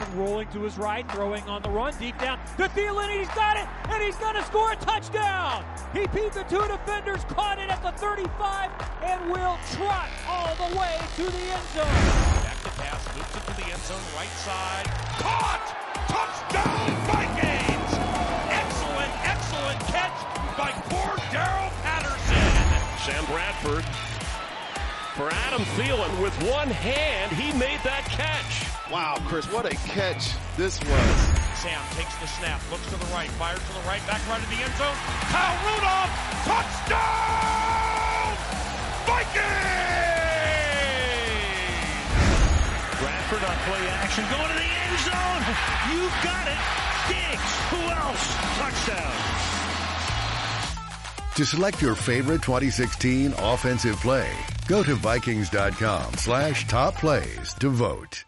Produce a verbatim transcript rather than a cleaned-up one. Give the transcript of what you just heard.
Watson rolling to his right, throwing on the run, deep down to Thielen, and he's got it, and he's going to score a touchdown. He beat the two defenders, caught it at the thirty-five, and will trot all the way to the end zone. Back to pass, loops it to the end zone, right side. Caught! Touchdown Vikings! Excellent, excellent catch by poor Darrell Patterson. Sam Bradford for Adam Thielen with one hand. He made that catch. Wow, Chris, what a catch this was. Sam takes the snap, looks to the right, fires to the right, back right in the end zone. Kyle Rudolph, touchdown! Vikings! Bradford on play action, going to the end zone. You've got it. Diggs, who else? Touchdown. To select your favorite twenty sixteen offensive play, go to Vikings dot com slash top plays to vote.